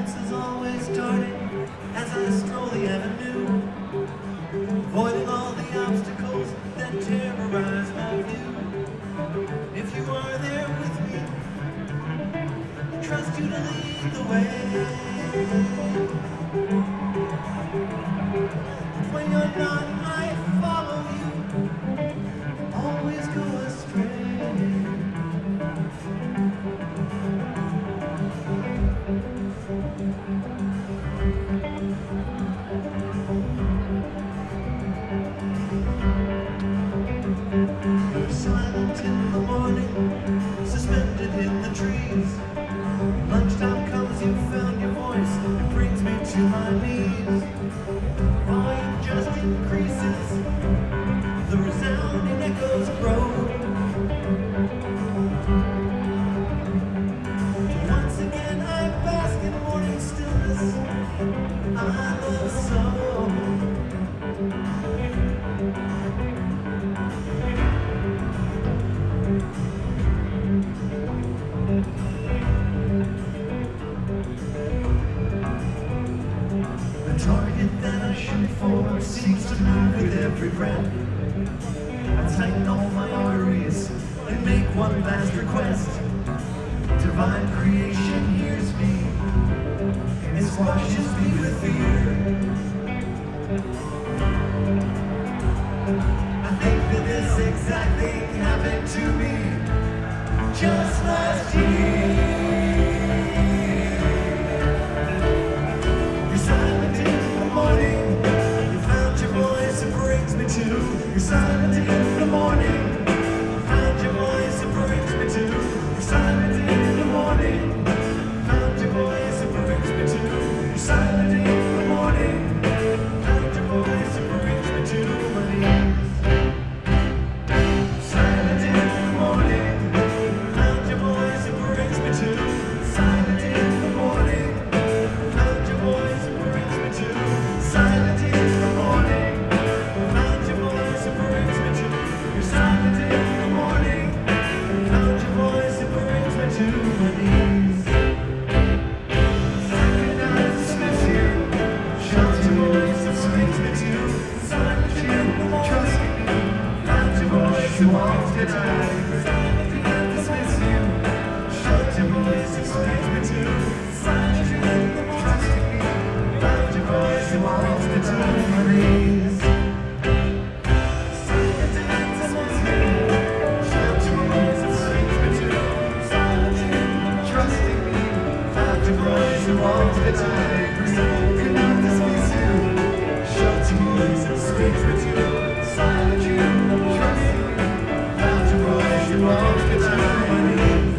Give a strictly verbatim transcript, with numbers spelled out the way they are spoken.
senses always darting as I stroll the avenue, avoiding all the obstacles that terrorize my view. If you are there with me, I trust you to lead the way. But when you're not, I follow you, always go astray. You're silent in the morning, suspended in the trees. Lunchtime comes, you found your voice, it brings me to my knees. Volume just increases, the resounding echoes grow. Once again I bask in morning stillness, I love so. The target that I shoot for seems to move with every breath. I tighten all my arteries and make one last request. Divine creation hears me and squashes me with fear. I think that this exact thing happened to me just last year. You're silent in the morning, you found your voice, it brings me to. You're silent in the morning, you found your voice, it brings me to. You're silent in the morning, found your voice, it brings me to. You're silent in the morning, found your voice, it brings me to my knees. Silent in the morning, found your voice, it brings me to. Silent in the morning, found your voice, it brings me to. Silent in the morning, found your voice, it brings me to. You're silent in the morning, found your voice, it brings me to my knees. Second I dismiss you, shout your voice, it brings me to. Silent in the morning, trust me, found your voice, it won't deny. Second I dismiss you, shout your voice, it brings me to. Silent in the morning, trust me, found your voice, it won't deny my knees. Silent in the morning, shout your voice, it brings me to. Silent in the morning, trusting me, found your voice, it won't deny. Can I dismiss you? Shout your voice, it speaks me to. Silent in the morning, trusting me, found your voice, it won't deny my knees.